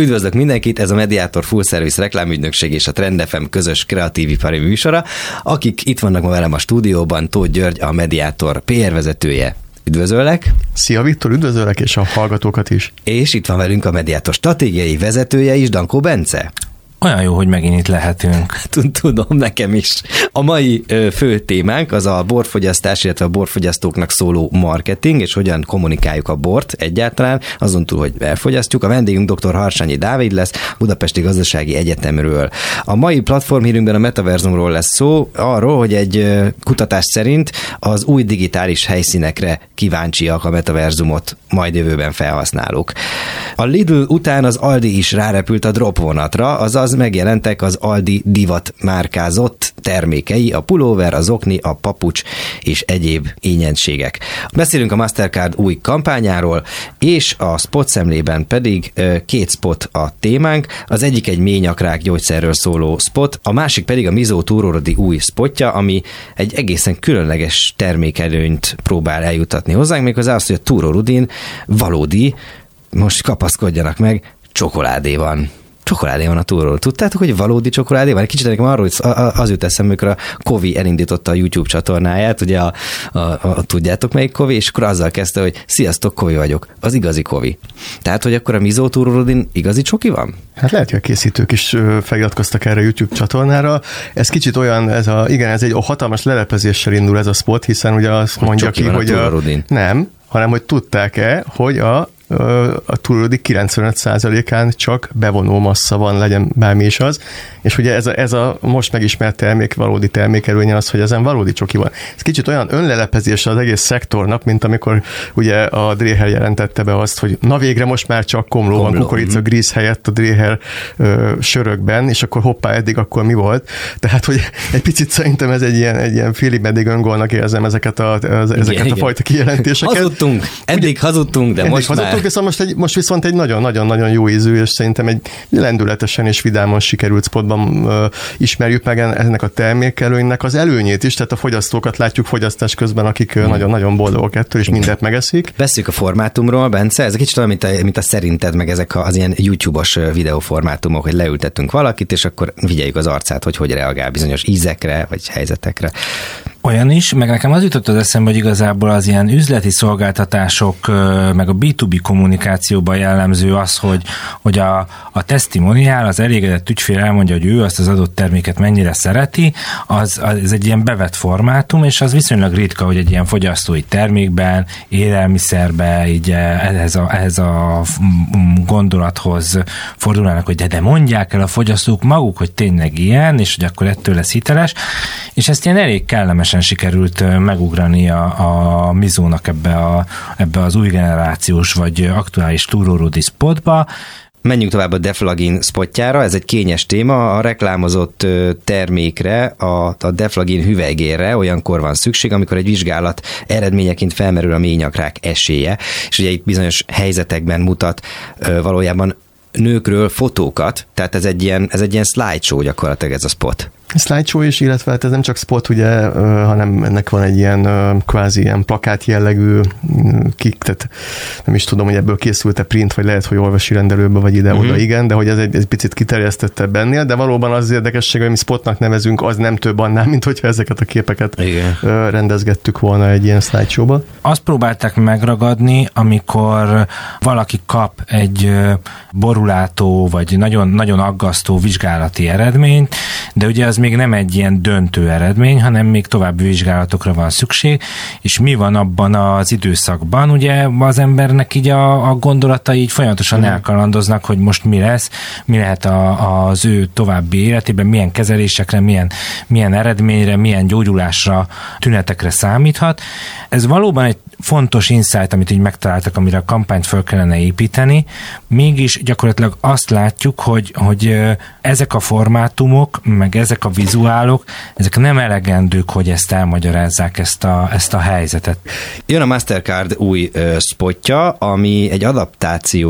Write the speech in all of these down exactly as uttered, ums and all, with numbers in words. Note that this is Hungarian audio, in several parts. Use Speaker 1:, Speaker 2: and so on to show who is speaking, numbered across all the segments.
Speaker 1: Üdvözlök mindenkit, ez a Mediator Full Service reklámügynökség és a Trend ef em közös kreatív ipari műsora. Akik itt vannak ma velem a stúdióban, Tóth György, a Mediator pé er vezetője. Üdvözöllek!
Speaker 2: Szia Viktor, üdvözöllek, és a hallgatókat is.
Speaker 1: És itt van velünk a Mediator stratégiai vezetője is, Dankó Bence.
Speaker 3: Olyan jó, hogy megint itt lehetünk.
Speaker 1: Tudom, nekem is. A mai fő témánk az a borfogyasztás, illetve a borfogyasztóknak szóló marketing, és hogyan kommunikáljuk a bort egyáltalán, azon túl, hogy elfogyasztjuk. A vendégünk dr. Harsányi Dávid lesz, Budapesti Gazdasági Egyetemről. A mai platformhírünkben a metaverzumról lesz szó, arról, hogy egy kutatás szerint az új digitális helyszínekre kíváncsiak a metaverzumot majd jövőben felhasználók. A Lidl után az Aldi is rárepült a drop vonatra, azaz megjelentek az Aldi divat márkázott termékei, a pulóver, az okni, a papucs és egyéb ínyenségek. Beszélünk a Mastercard új kampányáról, és a spot szemlében pedig két spot a témánk. Az egyik egy mélynyakrák gyógyszerről szóló spot, a másik pedig a Mizó túrórodi új spotja, ami egy egészen különleges termékelőnyt próbál eljutatni hozzánk, méghozzá az, hogy a túrórudin valódi, most kapaszkodjanak meg, csokoládé van. Csokoládé van a túról. Tudtátok, hogy valódi csokoládé van? Egy kicsit nekem arról az jut eszembe, amikor a Kovi elindította a YouTube csatornáját, ugye a, a, a tudjátok melyik Kovi, és akkor azzal kezdte, hogy sziasztok, Kovi vagyok, az igazi Kovi. Tehát, hogy akkor a Mizó túrórodin igazi csoki van?
Speaker 2: Hát lehet, hogy a készítők is feliratkoztak erre a YouTube csatornára. Ez kicsit olyan, ez a, igen, ez egy hatalmas lelepezéssel indul ez a spot, hiszen ugye azt hogy mondja ki, hogy a, nem, hanem hogy tudták-e, hogy a a túlórodik kilencvenöt százalékán csak bevonó massza van, legyen bármi is az, és ugye ez a, ez a most megismert termék, valódi termékelőnye az, hogy ezen valódi csoki van. Ez kicsit olyan önlelepezés az egész szektornak, mint amikor ugye a Dréher jelentette be azt, hogy na végre most már csak komló, komló. van kukorica gríz helyett a Dréher ö, sörökben, és akkor hoppá, eddig akkor mi volt? Tehát, hogy egy picit szerintem ez egy ilyen, egy ilyen félig meddig öngolnak érzem ezeket a, az, ezeket igen, a igen. fajta kijelentéseket.
Speaker 1: Hazudtunk, eddig ugye, hazudtunk, de eddig most hazudtunk, már...
Speaker 2: Viszont most, egy, most viszont egy nagyon-nagyon-nagyon jó ízű, és szerintem egy lendületesen és vidáman sikerült spotban uh, ismerjük meg ennek a termékelőnynek az előnyét is, tehát a fogyasztókat látjuk fogyasztás közben, akik hmm. nagyon-nagyon boldogok ettől, és mindent megeszik.
Speaker 1: Beszéljük a formátumról, Bence, ez egy kicsit olyan, mint a, mint a szerinted, meg ezek az ilyen YouTube-os videóformátumok, hogy leültettünk valakit, és akkor figyeljük az arcát, hogy hogy reagál bizonyos ízekre, vagy helyzetekre.
Speaker 3: Olyan is, meg nekem az jutott az eszembe, hogy igazából az ilyen üzleti szolgáltatások, meg a bé kettő bé kommunikációban jellemző az, hogy, hogy a, a testimoniál, az elégedett ügyfél elmondja, hogy ő azt az adott terméket mennyire szereti, az, az egy ilyen bevett formátum, és az viszonylag ritka, hogy egy ilyen fogyasztói termékben, élelmiszerben, így ehhez a, ehhez a gondolathoz fordulnának, hogy de, de mondják el a fogyasztók maguk, hogy tényleg ilyen, és hogy akkor ettől lesz hiteles, és ezt ilyen elég kellemes sikerült megugrani a, a Mizónak ebbe, a, ebbe az új generációs vagy aktuális túrórodi spotba.
Speaker 1: Menjünk tovább a Deflagin spotjára, ez egy kényes téma, a reklámozott termékre, a, a Deflagin hüvelygérre olyankor van szükség, amikor egy vizsgálat eredményeként felmerül a mélynyakrák esélye, és ugye itt bizonyos helyzetekben mutat valójában nőkről fotókat, tehát ez egy ilyen, ez egy ilyen slideshow gyakorlatilag ez a spot.
Speaker 2: Slideshow is, illetve hát ez nem csak spot, ugye, hanem ennek van egy ilyen kvázi ilyen plakát jellegű kik, tehát nem is tudom, hogy ebből készült-e print, vagy lehet, hogy olvasi rendelőbe, vagy ide-oda, uh-huh. igen, de hogy ez egy, egy picit kiterjesztettebb ennél, de valóban az érdekesség, hogy mi spotnak nevezünk, az nem több annál, mint hogyha ezeket a képeket igen. rendezgettük volna egy ilyen slideshow-ba.
Speaker 3: Azt próbálták megragadni, amikor valaki kap egy borulátó, vagy nagyon, nagyon aggasztó vizsgálati eredményt, de ugye az még nem egy ilyen döntő eredmény, hanem még további vizsgálatokra van szükség, és mi van abban az időszakban, ugye az embernek így a, a gondolatai így folyamatosan mm. elkalandoznak, hogy most mi lesz, mi lehet a, az ő további életében, milyen kezelésekre, milyen, milyen eredményre, milyen gyógyulásra, tünetekre számíthat. Ez valóban egy fontos insight, amit így megtaláltak, amire a kampányt föl kellene építeni, mégis gyakorlatilag azt látjuk, hogy, hogy ezek a formátumok, meg ezek a vizuálok, ezek nem elegendők, hogy ezt elmagyarázzák, ezt a, ezt a helyzetet.
Speaker 1: Jön a Mastercard új uh, spotja, ami egy adaptáció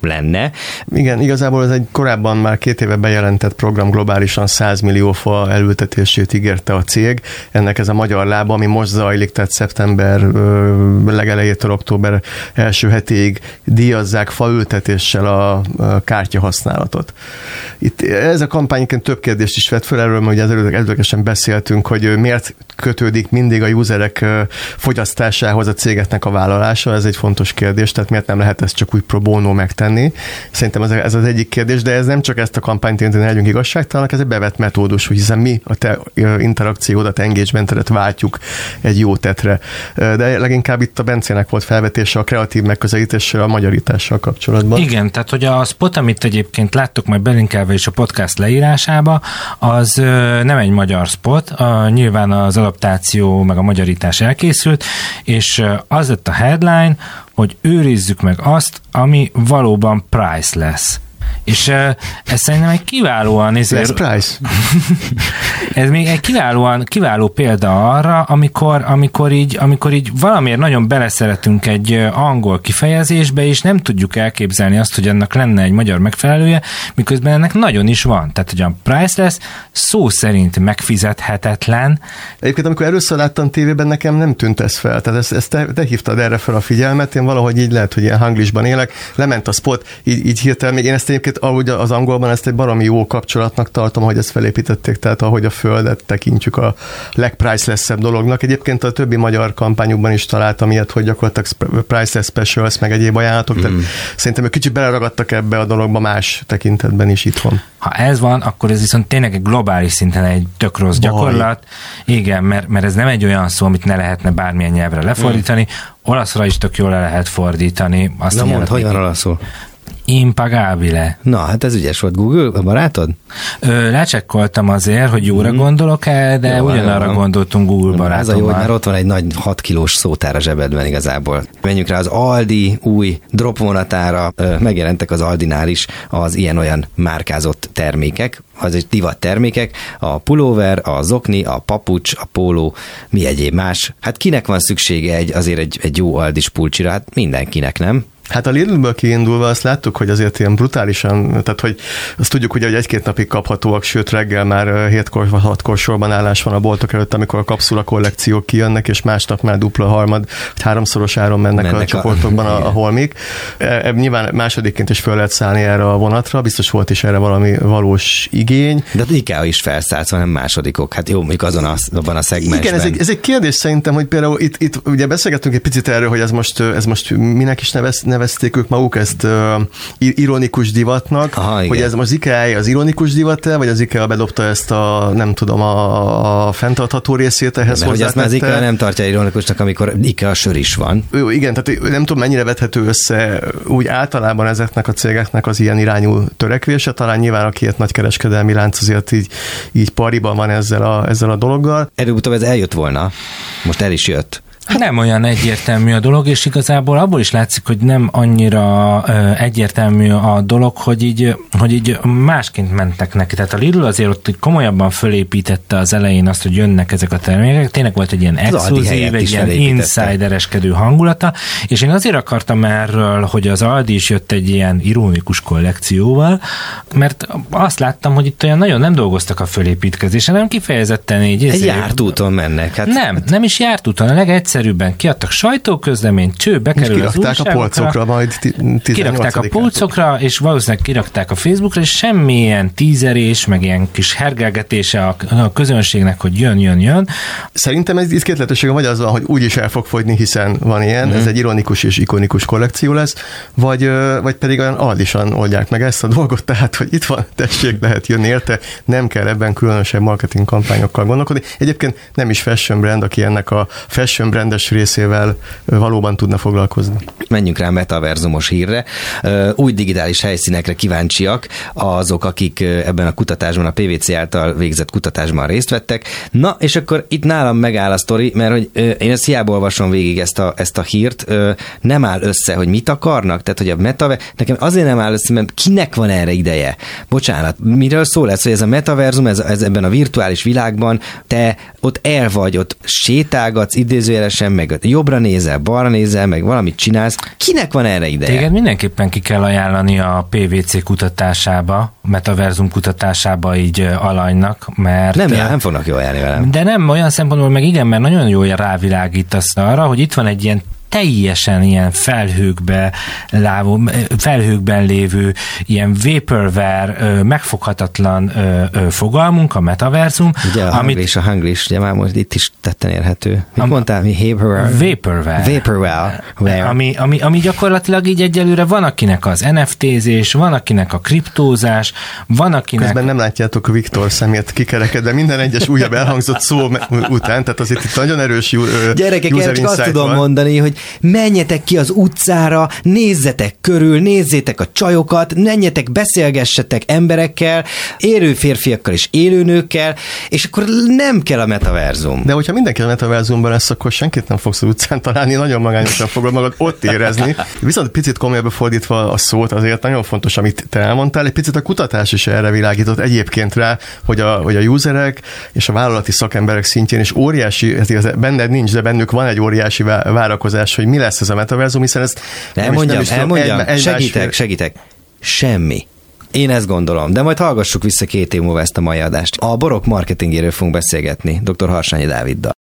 Speaker 1: lenne.
Speaker 2: Igen, igazából ez egy korábban már két éve bejelentett program, globálisan száz millió fa elültetését ígérte a cég. Ennek ez a magyar lába, ami most zajlik, tehát szeptember legelejétől október első hetéig díjazzák faültetéssel a kártya használatot. Itt ez a kampányként több kérdést is vett föl, erről mert ugye előzetesen beszéltünk, hogy miért kötődik mindig a userek fogyasztásához a cégeknek a vállalása, ez egy fontos kérdés, tehát miért nem lehet ezt csak úgy pro bono megtenni. Szerintem ez, ez az egyik kérdés, de ez nem csak ezt a kampányt érteni, legyünk igazságtalanak, ez egy bevett metódus, hiszen mi a te interakciódat, engagementedet váltjuk egy jó tetre. De leginkább itt a Bencének volt felvetése a kreatív megközelítéssel, a magyarítással kapcsolatban.
Speaker 3: Igen, tehát hogy a spot, amit egyébként láttuk majd belinkelve is a podcast leírásába, az nem egy magyar spot, a, nyilván az adaptáció meg a magyarítás elkészült, és az lett a headline, hogy őrizzük meg azt, ami valóban priceless. És ez szerintem egy kiválóan...
Speaker 2: Less price.
Speaker 3: Ez még egy kiválóan, kiváló példa arra, amikor, amikor, így, amikor így valamiért nagyon beleszeretünk egy angol kifejezésbe, és nem tudjuk elképzelni azt, hogy ennek lenne egy magyar megfelelője, miközben ennek nagyon is van. Tehát, hogy a priceless szó szerint megfizethetetlen.
Speaker 2: Egyébként, amikor először láttam tévében, nekem nem tűnt ez fel. Tehát ezt, ezt te, te hívtad erre fel a figyelmet, én valahogy így lehet, hogy ilyen hanglisban élek, lement a spot, így, így hirtelen, még én ezt egyébként ahogy az angolban ezt egy baromi jó kapcsolatnak tartom, hogy ezt felépítették, tehát ahogy a földet tekintjük a legpriceless-ebb dolognak. Egyébként a többi magyar kampányukban is találtam ilyet, hogy gyakorlatilag priceless specials, meg egyéb ajánlatok, mm. tehát szerintem ők kicsit beleragadtak ebbe a dologba más tekintetben is itthon.
Speaker 3: Ha ez van, akkor ez viszont tényleg egy globális szinten egy tök rossz gyakorlat. Baj. Igen, mert, mert ez nem egy olyan szó, amit ne lehetne bármilyen nyelvre lefordítani. Mm. Olaszra is tök jól le lehet fordítani. Azt
Speaker 1: Na mondd, hogy van olaszul?
Speaker 3: Impagabile.
Speaker 1: Na, hát ez ügyes volt. Google, a barátod?
Speaker 3: Ö, lecsekkoltam azért, hogy jóra mm. gondolok-e, de jó, ugyanarra van. Gondoltunk Google barátommal. Ez a jó, hogy
Speaker 1: már ott van egy nagy hat kilós szótár a zsebedben igazából. Menjünk rá az Aldi új drop vonatára, megjelentek az Aldinál is az ilyen-olyan márkázott termékek, az egy divat termékek, a pulóver, a zokni, a papucs, a póló, mi egyéb más. Hát kinek van szüksége egy, azért egy, egy jó Aldis pulcsira? Hát mindenkinek, nem?
Speaker 2: Hát a Lidlből kiindulva azt láttuk, hogy azért ilyen brutálisan, tehát hogy azt tudjuk, ugye, hogy egy-két napig kaphatóak, sőt reggel már hétkor vagy hatkor sorban állás van a boltok előtt, amikor a kapszula kollekciók kijönnek, és másnap már dupla, harmad, vagy háromszoros áron mennek, mennek a, a csoportokban a, a holmik. E, e, nyilván másodikként is föl lehet szállni erre a vonatra, biztos volt is erre valami valós igény.
Speaker 1: De az IKEA is felszállt, hanem másodikok. Hát jó, mondjuk azon a, abban a szegmensben.
Speaker 2: Igen, ez egy, ez egy kérdés szerintem, hogy például itt, itt ugye beszélgettünk egy picit erről, hogy ez most, ez most minek is nevez, nevezték ők maguk ezt uh, ironikus divatnak, aha, hogy ez most IKEA az ironikus divat-e, vagy az IKEA bedobta ezt a, nem tudom, a, a fenntartható részét ehhez
Speaker 1: hozzá. Hogy ezt már az IKEA nem tartja ironikusnak, amikor IKEA sör is van.
Speaker 2: Jó, igen, tehát nem tudom, mennyire vethető össze úgy általában ezeknek a cégeknek az ilyen irányú törekvése, talán nyilván a két nagy kereskedelmi lánc azért így, így pariban van ezzel a, ezzel a dologgal.
Speaker 1: Előbb-utóbb ez eljött volna, most el is jött.
Speaker 3: Nem olyan egyértelmű a dolog, és igazából abból is látszik, hogy nem annyira ö, egyértelmű a dolog, hogy így, hogy így másként mentek neki. Tehát a Lidl azért ott komolyabban fölépítette az elején azt, hogy jönnek ezek a termékek. Tényleg volt egy ilyen exkluzív, egy ilyen insidereskedő hangulata, és én azért akartam erről, hogy az Aldi is jött egy ilyen ironikus kollekcióval, mert azt láttam, hogy itt olyan nagyon nem dolgoztak a fölépítkezésen, nem kifejezetten így.
Speaker 1: Egy járt úton mennek.
Speaker 3: Hát, nem, hát... nem is járt úton, a legegyszerűbben kiadtak sajtóközleményt, cső, bekerül az újságokra.
Speaker 2: A polcokra majd
Speaker 3: kirakták a polcokra, és valószínűleg kirakták a Facebookra, és semmilyen tízerés, meg ilyen kis hergelgetése a, a közönségnek, hogy jön, jön, jön.
Speaker 2: Szerintem ez két lehetősége, vagy az van, hogy úgyis el fog fogyni, hiszen van ilyen, mm. ez egy ironikus és ikonikus kollekció lesz, vagy, vagy pedig olyan aldisan oldják meg ezt a dolgot, tehát, hogy itt van, tessék, lehet jönni érte, nem kell ebben különösebb marketing kampányokkal gondolkodni. Egyébként nem is fashion brand, aki ennek a fashion brandes részével valóban tudna foglalkozni.
Speaker 1: Menjünk rá metaverzumos hírre. Új digitális helyszínekre kíváncsiak vannak azok, akik ebben a kutatásban, a pé vé cé által végzett kutatásban részt vettek. Na, és akkor itt nálam megáll a sztori, mert hogy én ezt hiába olvasom végig ezt a, ezt a hírt, nem áll össze, hogy mit akarnak, tehát hogy a metaverzum, nekem azért nem áll össze, mert kinek van erre ideje? Bocsánat, miről szól ez, hogy ez a metaverzum, ez, ez ebben a virtuális világban, te ott el vagy, ott sétálgatsz idézőjelesen, meg jobbra nézel, balra nézel, meg valamit csinálsz. Kinek van erre ideje?
Speaker 3: Téged mindenképpen ki kell ajánlani a pé vé cé kutatásába, metaverzum kutatásába így alanynak, mert...
Speaker 1: Nem, nem fognak jól járni velem.
Speaker 3: De nem, olyan szempontból meg igen, mert nagyon jól rávilágítasz arra, hogy itt van egy ilyen teljesen ilyen felhőkbe lávó, felhőkben lévő ilyen vaporware, megfoghatatlan fogalmunk, a metaverzum.
Speaker 1: Ugye a amit, hanglis, a hanglis, ugye már most itt is tetten érhető. Mit am, mondtál? Mi vaporware?
Speaker 3: Vaporware.
Speaker 1: Vaporware.
Speaker 3: Ami, ami, ami gyakorlatilag így egyelőre van akinek az en ef té-zés, van akinek a kriptózás, van akinek...
Speaker 2: Közben nem látjátok a Viktor szemét kikerekedve minden egyes újabb elhangzott szó után, tehát azért itt nagyon erős
Speaker 1: Gyerekek, én csak azt tudom van. mondani, hogy menjetek ki az utcára, nézzetek körül, nézzétek a csajokat, menjetek, beszélgessetek emberekkel, élő férfiakkal és élőnőkkel, és akkor nem kell a metaverzum.
Speaker 2: De hogyha mindenki a metaverzumban lesz, akkor senkit nem fogsz az utcán találni, nagyon magányosan fogod magad ott érezni. Viszont picit komolyabba fordítva a szót, azért nagyon fontos, amit te elmondtál, egy picit a kutatás is erre világított egyébként rá, hogy a, hogy a userek és a vállalati szakemberek szintjén is óriási, ez benned nincs, de bennük van egy óriási várakozás, hogy mi lesz ez a metaverzum, hiszen ezt
Speaker 1: nem mondjam, elmondjam, egy, egy segítek, másfél... segítek. Semmi. Én ezt gondolom, de majd hallgassuk vissza két év múlva ezt a mai adást. A borok marketingéről fogunk beszélgetni dr. Harsányi Dáviddal.